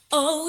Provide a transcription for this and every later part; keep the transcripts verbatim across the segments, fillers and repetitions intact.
Oh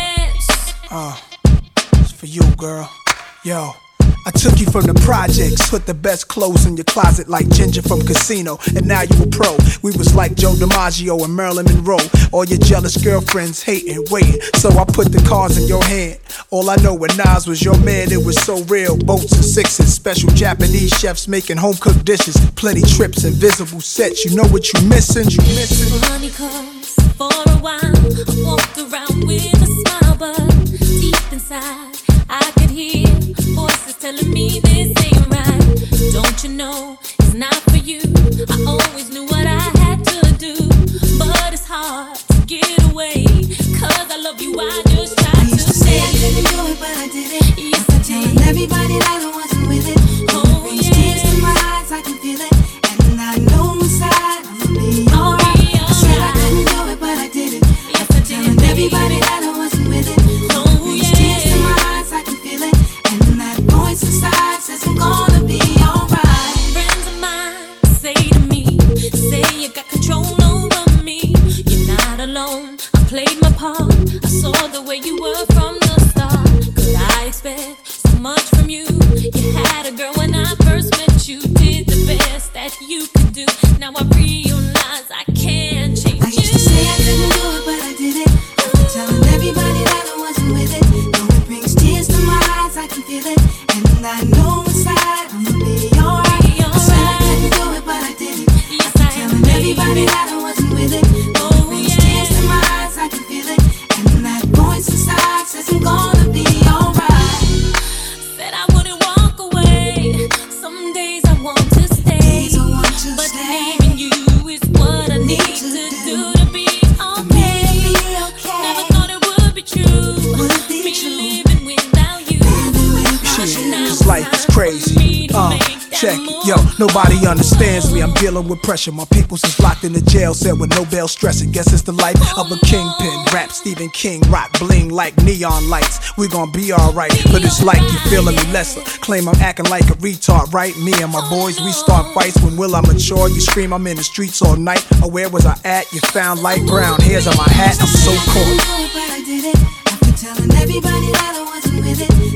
yes. Uh, it's for you, girl. Yo, I took you from the projects, put the best clothes in your closet like Ginger from Casino, and now you a pro. We was like Joe DiMaggio and Marilyn Monroe. All your jealous girlfriends hating, waiting, so I put the cards in your hand. All I know when Nas was your man, it was so real. Boats and sixes, special Japanese chefs making home-cooked dishes, plenty trips, invisible sets. You know what you missing? You missing? Money comes for a while. I walked around with a smile, but deep inside I could hear voices telling me this ain't right. Don't you know it's not for you? I always knew what I had to do, but it's hard to get away. Cause I love you, I just tried I used to to say I say. couldn't do it, but I did it. Yes, After I telling did. everybody that I wasn't with it. Oh, Brings tears to my eyes, I can feel it. And I know inside I'ma be I'll alright. be I said I alright. couldn't do it, but I did it. Yes, After I did, telling baby. everybody that I wasn't with it. Oh, Brings tears to yeah. my eyes, I can feel it. And that voice inside says I'm gonna be alright. Friends of mine say to me, say you got control over me. You're not alone, I played my part. I saw the way you were from the start. Could I expect so much from you? You had a girl when I first met you. Did the best that you could do. Now I realize I can't change I used to say I couldn't do it, but I did it. After telling everybody that I wasn't with it. Though it brings tears to my eyes, I can feel it. And I know inside I'ma be alright. I said I couldn't do it, but I did it. Yes, After I am, telling everybody baby. that I wasn't with it. Though Oh, it brings yeah. tears to my eyes, I can feel it. And that voice inside says I'm gonna be alright. Said I wouldn't walk away. Some days I want to stay, Days I want to but stay. leaving you is what I need to to do. do to be okay. Be Never okay. thought it would be true. Would be Me true. living without you. Living without Shit, you. Now this life is crazy. Uh, check it, yo, nobody understands me. I'm dealing with pressure. My peoples is locked in the jail cell with no bail stressing. Guess it's the life of a kingpin. Rap Stephen King, rock bling like neon lights. We gon' be alright, but it's like you feeling me lesser. Claim I'm acting like a retard, right? Me and my boys, we start fights. When will I mature? You scream I'm in the streets all night. Or where was I at? You found light brown hairs on my hat. I'm so I cold. couldn't do it, but I did it. After telling everybody that I wasn't with it.